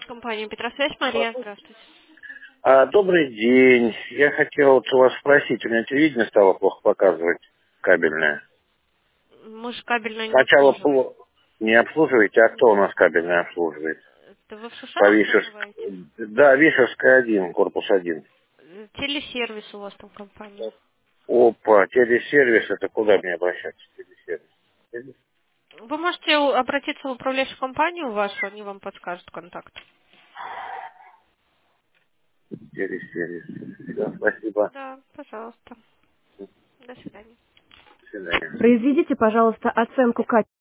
Компания Петросвязь, Мария, здравствуйте. Добрый день. Я хотел вот у вас спросить, у меня телевидение стало плохо показывать, кабельное. Мы же кабельное не Сначала обслуживаем. не обслуживаете, а кто у нас кабельное обслуживает? Это вы в По Шишарах Вишерск... проживаете? Да, Вишерская 1, корпус 1. Телесервис у вас там компания. Опа, телесервис, это куда мне обращаться? Телесервис. Вы можете обратиться в управляющую компанию вашу, они вам подскажут контакт. Телесервис. Все, спасибо. Да, пожалуйста. До свидания. До свидания. Произведите, пожалуйста, оценку качества.